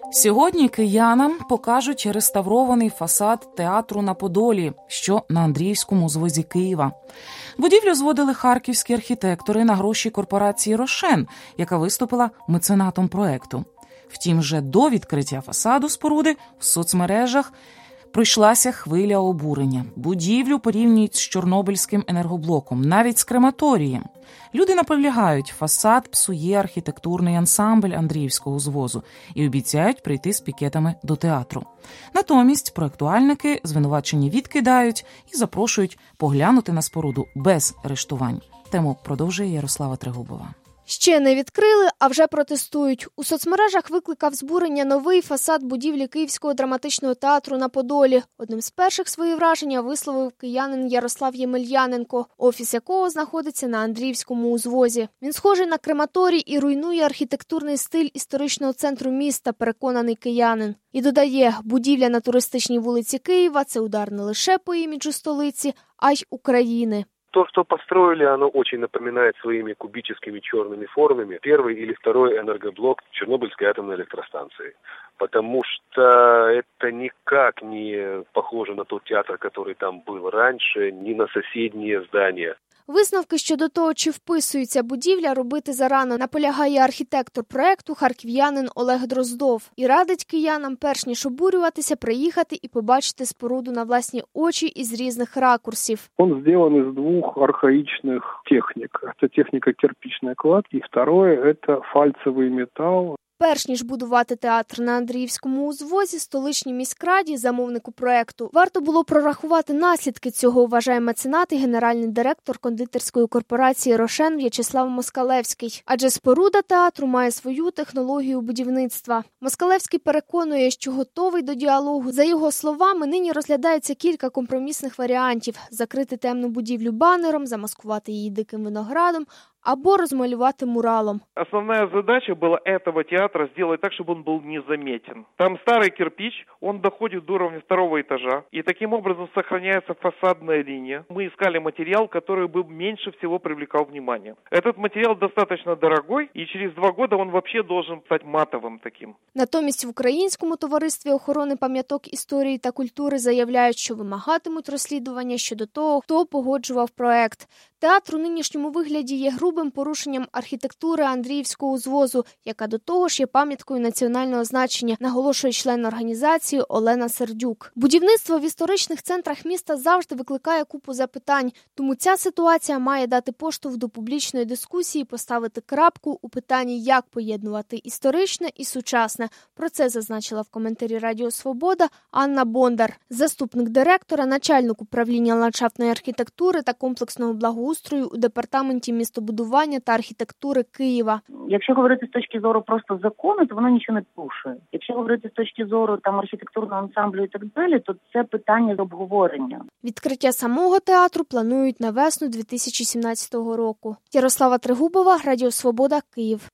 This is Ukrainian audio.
Сьогодні киянам покажуть реставрований фасад театру на Подолі, що на Андріївському узвозі Києва. Будівлю зводили харківські архітектори на гроші корпорації «Рошен», яка виступила меценатом проекту. Втім, вже до відкриття фасаду споруди в соцмережах пройшлася хвиля обурення. Будівлю порівнюють з Чорнобильським енергоблоком, навіть з крематорієм. Люди наполягають, фасад псує архітектурний ансамбль Андріївського узвозу і обіцяють прийти з пікетами до театру. Натомість проектуальники звинувачення відкидають і запрошують поглянути на споруду без арештувань. Тему продовжує Ярослава Трегубова. Ще не відкрили, а вже протестують. У соцмережах викликав збурення новий фасад будівлі Київського драматичного театру на Подолі. Одним з перших свої враження висловив киянин Ярослав Ємельяненко, офіс якого знаходиться на Андріївському узвозі. Він схожий на крематорій і руйнує архітектурний стиль історичного центру міста, переконаний киянин. І додає, будівля на туристичній вулиці Києва – це удар не лише по іміджу столиці, а й України. То, что построили, оно очень напоминает своими кубическими черными формами первый или второй энергоблок Чернобыльской атомной электростанции. Потому что это никак не похоже на тот театр, который там был раньше, ни на соседние здания. Висновки щодо того, чи вписується будівля, робити зарано, наполягає архітектор проекту харків'янин Олег Дроздов. І радить киянам, перш ніж обурюватися, приїхати і побачити споруду на власні очі із різних ракурсів. Он сделан из двух архаичных техник. Это техника кирпичной кладки, и второе – это фальцевый металл. Перш ніж будувати театр на Андріївському узвозі, столичній міськраді, замовнику проекту, варто було прорахувати наслідки цього, вважає меценат і генеральний директор кондитерської корпорації «Рошен» В'ячеслав Москалевський. Адже споруда театру має свою технологію будівництва. Москалевський переконує, що готовий до діалогу. За його словами, нині розглядається кілька компромісних варіантів – закрити темну будівлю банером, замаскувати її диким виноградом, або розмалювати муралом. Основная задача была этого театра сделать так, чтобы он был незаметен. Там старый кирпич, он доходит до уровня второго этажа, и таким образом сохраняется фасадная линия. Мы искали материал, который бы меньше всего привлекал внимание. Этот материал достаточно дорогой, и через 2 года он вообще должен стать матовым таким. Натомість в Українському товаристві охорони пам'яток історії та культури заявляють, що вимагатимуть розслідування щодо того, хто погоджував проект. Театр у нинішньому вигляді є грубим порушенням архітектури Андріївського узвозу, яка до того ж є пам'яткою національного значення, наголошує член організації Олена Сердюк. Будівництво в історичних центрах міста завжди викликає купу запитань, тому ця ситуація має дати поштовх до публічної дискусії, поставити крапку у питанні, як поєднувати історичне і сучасне. Про це зазначила в коментарі Радіо Свобода Анна Бондар, заступник директора, начальник управління ландшафтної архітектури та комплексного благоустрою у департаменті містобудування та архітектури Києва. Якщо говорити з точки зору просто закону, то воно нічого не порушує. Якщо говорити з точки зору архітектурного ансамблю і так далі, то це питання з обговорення. Відкриття самого театру планують на весну 2017 року. Ярослава Трегубова, Радіо Свобода, Київ.